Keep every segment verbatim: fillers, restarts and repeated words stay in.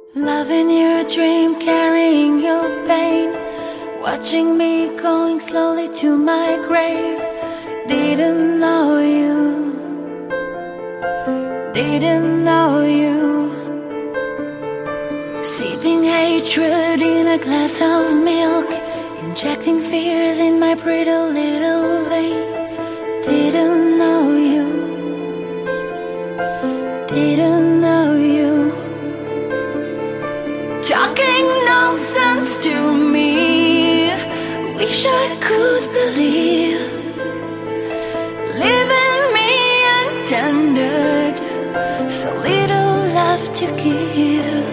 Loving your dream, carrying your pain, watching me going slowly to my grave. Didn't know you, didn't know you. Sipping hatred in a glass of milk, injecting fears in my pretty little veins. Didn't know you, didn't know you. Talking nonsense to me, wish I could believe. Leaving me untended, so little left to give.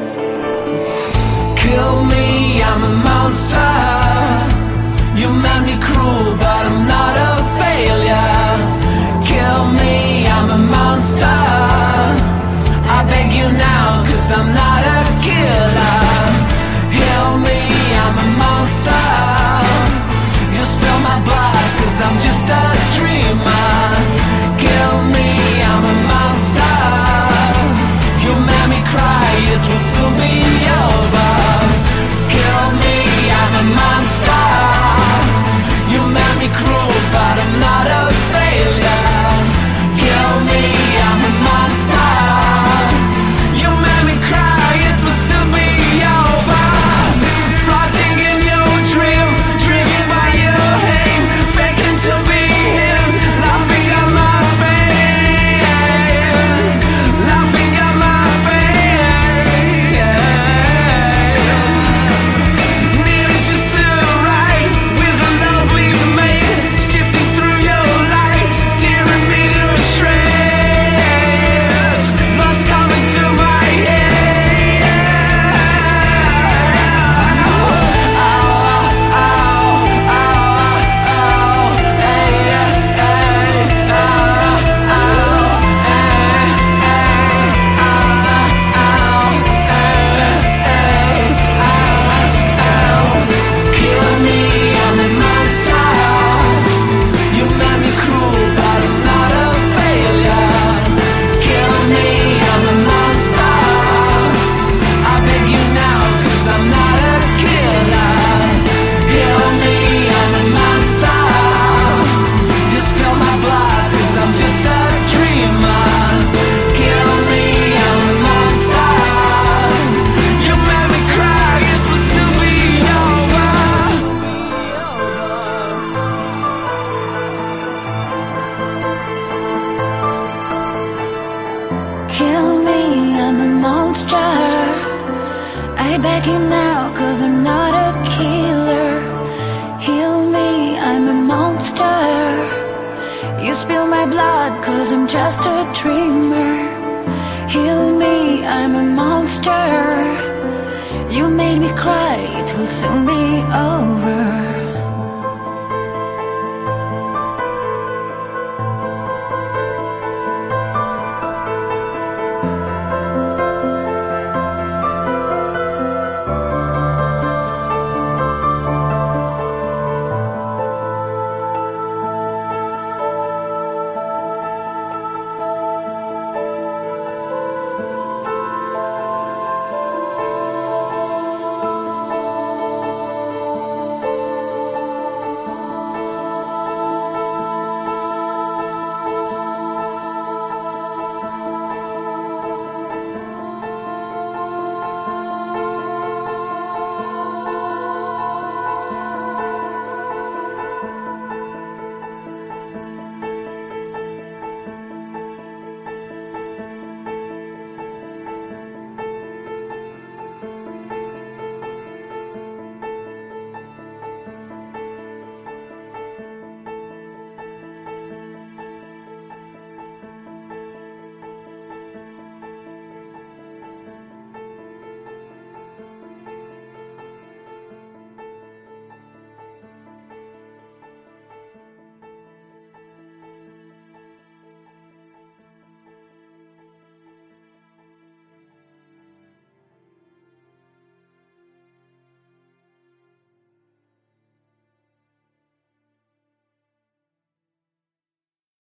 Kill me, I'm a monster. You made me cruel, but I'm not a failure. Kill me, I'm a monster. I beg you now, cause I'm not a killer. Heal me, I'm a monster. You spill my blood, cause I'm just a dreamer. Kill me, I'm a monster. You made me cry, it will soon be over. Kill me, I'm a monster. You made me cruel, but I'm not a failure. Kill me, I'm a monster. You made me cry, it will soon be over. Floating in your dream, driven by your aim, faking to be him, laughing at my pain, laughing at my pain. Nearly just to right with the love we made, sifting through your light, tearing me to shreds. Blood's coming to my head. Ow, ow, ow, ow, hey, hey, ow, ow, hey, hey, ow, ow, hey, hey, ow. Kill me, I'm a monster. You made me cruel, but I'm not a failure. Kill me, I'm a monster. I beg you now, cause I'm not a killer. Heal me, I'm a monster. You spill my blood, cause I'm just a dreamer. Kill me, I'm a monster. You made me cry, it will soon be over. Kill me, I'm a monster. I beg you now, cause I'm not a killer. Heal me, I'm a monster. You spill my blood, cause I'm just a dreamer. Heal me, I'm a monster. You made me cry, it will soon be over.